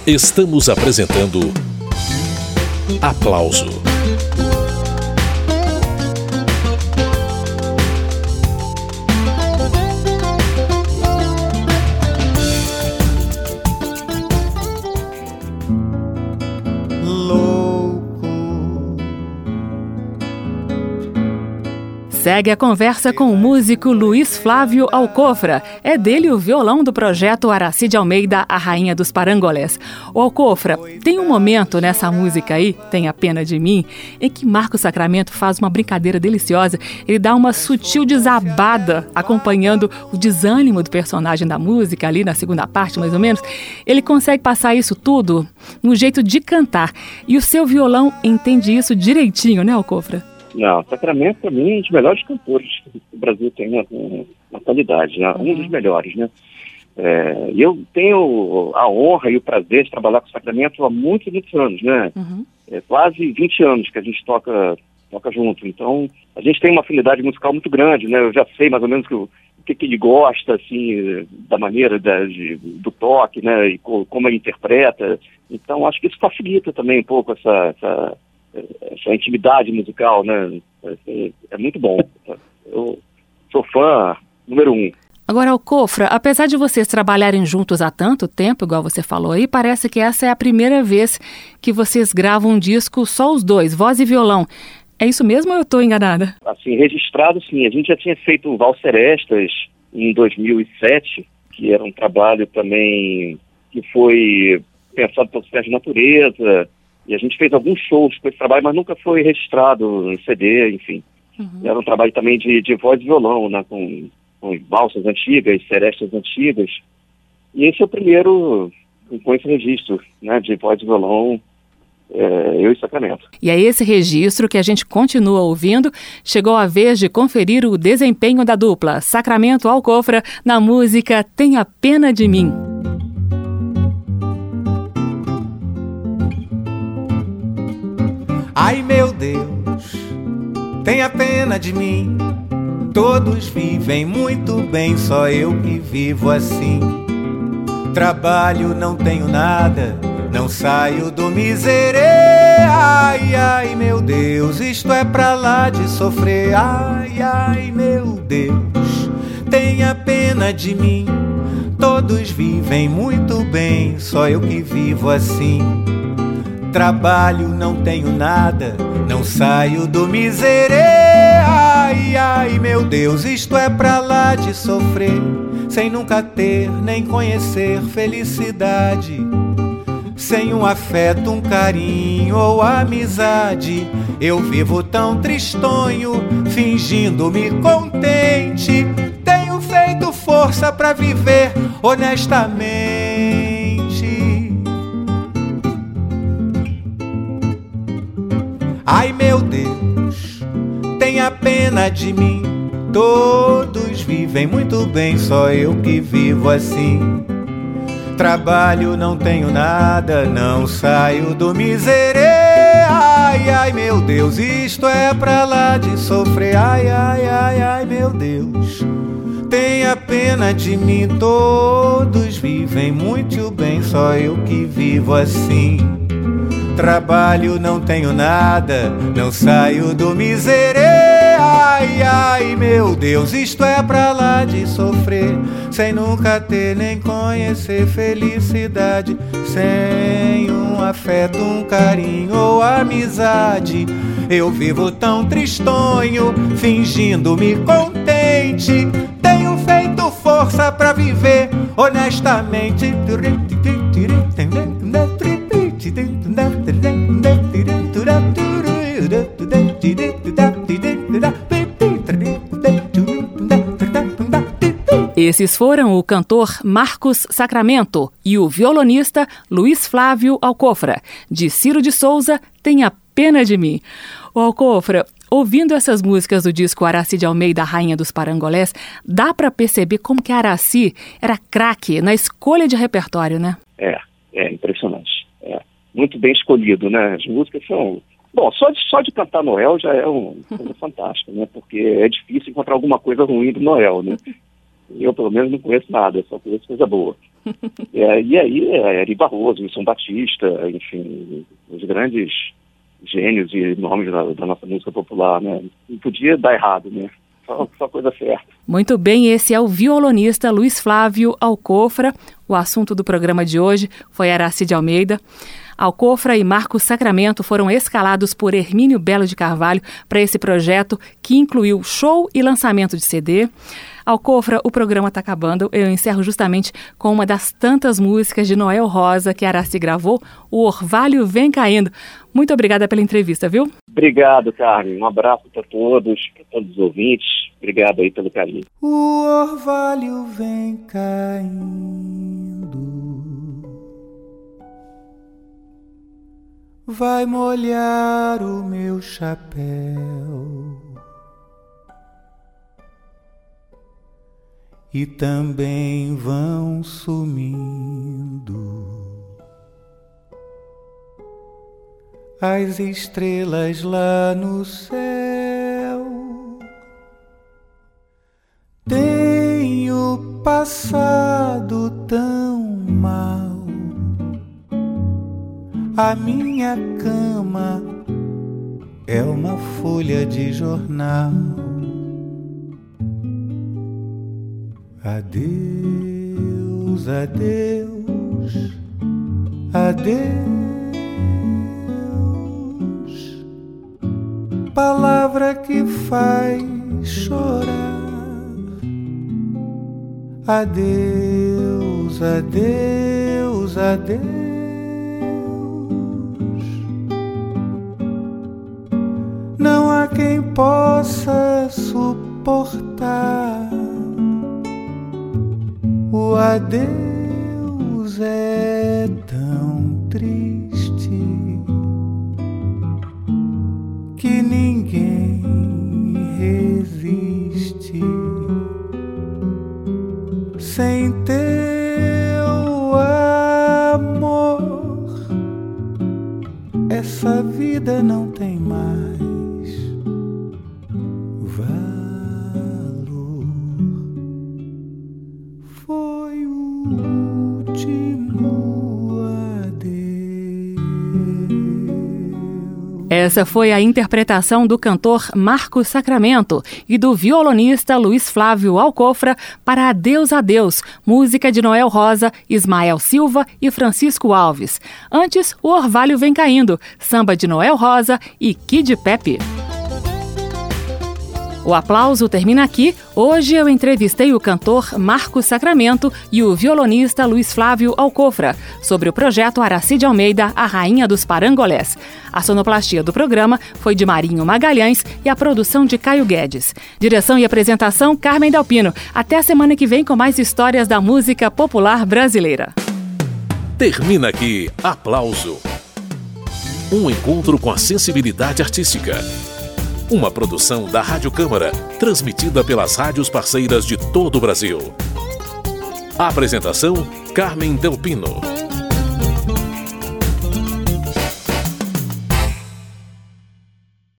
Estamos apresentando Aplauso. Segue a conversa com o músico Luiz Flávio Alcofra. É dele o violão do projeto Aracy de Almeida, a Rainha dos Parangolés. Ô Alcofra, tem um momento nessa música aí, Tenha Pena de Mim, em que Marcos Sacramento faz uma brincadeira deliciosa. Ele dá uma sutil desabada, acompanhando o desânimo do personagem da música, ali na segunda parte, mais ou menos. Ele consegue passar isso tudo no jeito de cantar. E o seu violão entende isso direitinho, né, Alcofra? Não, Sacramento, para mim, é um dos melhores cantores que o Brasil tem na atualidade, né? Um dos melhores, né? E eu tenho a honra e o prazer de trabalhar com o Sacramento há muitos anos, né? Quase 20 anos que a gente toca junto. Então, a gente tem uma afinidade musical muito grande, né? Eu já sei mais ou menos o que ele gosta, assim, da maneira do toque, né? E como ele interpreta. Então, acho que isso facilita também um pouco essa intimidade musical, né? É muito bom. Eu sou fã número 1. Agora, Alcofra, apesar de vocês trabalharem juntos há tanto tempo, igual você falou aí, parece que essa é a primeira vez que vocês gravam um disco só os dois, voz e violão. É isso mesmo ou eu estou enganada? Assim, registrado, sim. A gente já tinha feito o Valserestas em 2007, que era um trabalho também que foi pensado pelo Sérgio Natureza. E a gente fez alguns shows com esse trabalho, mas nunca foi registrado em CD, enfim. Era um trabalho também de voz e violão, né, com valsas antigas, serestas antigas. E esse é o primeiro com esse registro, né, de voz e violão, eu e Sacramento. E é esse registro que a gente continua ouvindo. Chegou a vez de conferir o desempenho da dupla Sacramento Alcofra na música Tenha Pena de Mim. Ai, meu Deus, tenha pena de mim. Todos vivem muito bem, só eu que vivo assim. Trabalho, não tenho nada, não saio do miserê. Ai, ai, meu Deus, isto é pra lá de sofrer. Ai, ai, meu Deus, tenha pena de mim. Todos vivem muito bem, só eu que vivo assim. Trabalho, não tenho nada, não saio do miserê. Ai, ai, meu Deus, isto é pra lá de sofrer, sem nunca ter nem conhecer felicidade. Sem um afeto, um carinho ou amizade, eu vivo tão tristonho, fingindo-me contente. Tenho feito força pra viver honestamente. Ai, meu Deus, tenha pena de mim. Todos vivem muito bem, só eu que vivo assim. Trabalho, não tenho nada, não saio do miserê. Ai, ai, meu Deus, isto é pra lá de sofrer. Ai, ai, ai, ai, meu Deus, tenha pena de mim. Todos vivem muito bem, só eu que vivo assim. Trabalho, não tenho nada, não saio do miserê. Ai, ai, meu Deus, isto é pra lá de sofrer, sem nunca ter nem conhecer felicidade. Sem um afeto, um carinho ou amizade, eu vivo tão tristonho, fingindo-me contente. Tenho feito força pra viver honestamente. Esses foram o cantor Marcos Sacramento e o violonista Luiz Flávio Alcofra, de Ciro de Souza, Tenha Pena de Mim. Ô Alcofra, ouvindo essas músicas do disco Aracy de Almeida, Rainha dos Parangolés, dá para perceber como que a Aracy era craque na escolha de repertório, né? É impressionante. Muito bem escolhido, né? As músicas são... Bom, só de cantar Noel já é uma coisa fantástica, né? Porque é difícil encontrar alguma coisa ruim do Noel, né? Eu, pelo menos, não conheço nada, só conheço coisa boa. E aí, Eri Barroso, Wilson Batista, enfim, os grandes gênios e nomes da nossa música popular, né? Não podia dar errado, né? Só coisa certa. Muito bem, esse é o violonista Luiz Flávio Alcofra. O assunto do programa de hoje foi Aracide Almeida. Alcofra e Marcos Sacramento foram escalados por Hermínio Belo de Carvalho para esse projeto que incluiu show e lançamento de CD. Alcofra, o programa está acabando. Eu encerro justamente com uma das tantas músicas de Noel Rosa que a Araci gravou, O Orvalho Vem Caindo. Muito obrigada pela entrevista, viu? Obrigado, Carmen. Um abraço para todos os ouvintes. Obrigado aí pelo carinho. O orvalho vem caindo, vai molhar o meu chapéu e também vão sumindo as estrelas lá no céu. Tenho passado tão mal, a minha cama é uma folha de jornal. Adeus, adeus, adeus, palavra que faz chorar. Adeus, adeus, adeus, não há quem possa suportar. O adeus é tão triste que ninguém resiste. Sem teu amor, essa vida não tem mais valor. Foi o último adeus. Essa foi a interpretação do cantor Marcos Sacramento e do violonista Luiz Flávio Alcofra para Adeus, Adeus, música de Noel Rosa, Ismael Silva e Francisco Alves. Antes, O Orvalho Vem Caindo, samba de Noel Rosa e Kid Pepe. O aplauso termina aqui. Hoje eu entrevistei o cantor Marcos Sacramento e o violonista Luiz Flávio Alcofra sobre o projeto Aracide Almeida, a Rainha dos Parangolés. A sonoplastia do programa foi de Marinho Magalhães e a produção de Caio Guedes. Direção e apresentação, Carmen Dalpino. Até a semana que vem com mais histórias da música popular brasileira. Termina aqui Aplauso. Um encontro com a sensibilidade artística. Uma produção da Rádio Câmara, transmitida pelas rádios parceiras de todo o Brasil. Apresentação, Carmen Dalpino.